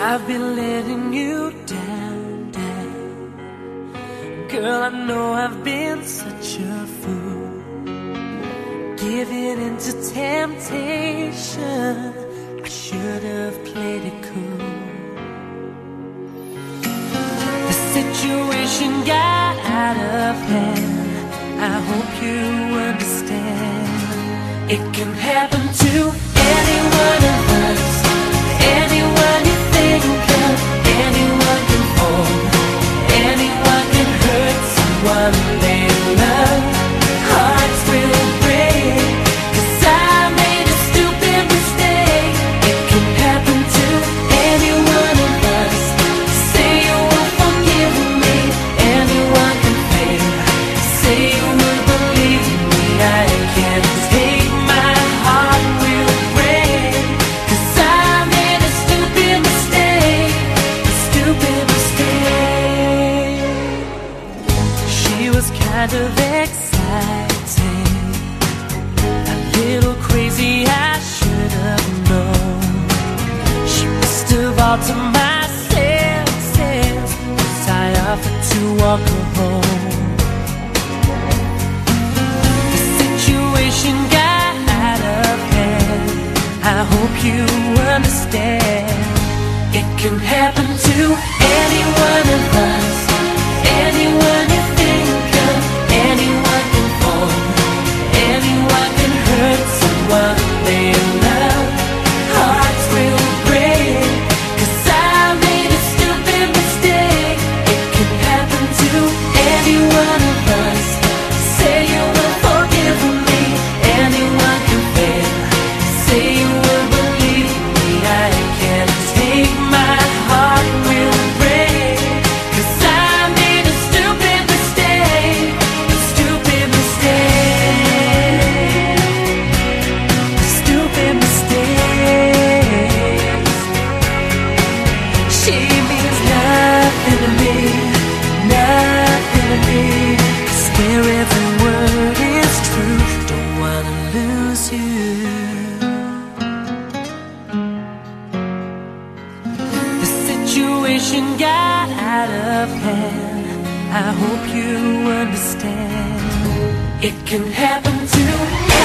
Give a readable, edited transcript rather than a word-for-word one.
I've been letting you down, down. Girl, I know I've been such a fool, giving into temptation. I should have played it cool. The situation got out of hand. I hope you understand. It can happen to any one of us. Anyone you think of, anyone can fall, anyone can hurt someone they love. Hearts will break, 'cause I made a stupid mistake. It can happen to any one of us. Say you will forgive me, anyone can fail. Say you will believe me, I can't take my heart will break, 'cause I made a stupid mistake, a stupid mistake. She was kind of exciting, a little crazy, I should have known. She must have altered my senses, 'cause I offered to walk her home. The situation got out of hand. I hope you understand. It can happen to any one of us. Anyone you think of, anyone can fall, anyone can hurt someone they love. Hearts will break, 'cause I made a stupid mistake. It can happen to any one of us. Say you will forgive me, anyone can fail. Say you will believe me, I can't take my heart will break, 'cause I made a stupid mistake, a stupid mistake, a stupid mistake. She means nothing to me, nothing to me. I swear every word is true, don't wanna lose you. The situation got out of hand. I hope you understand. It can happen to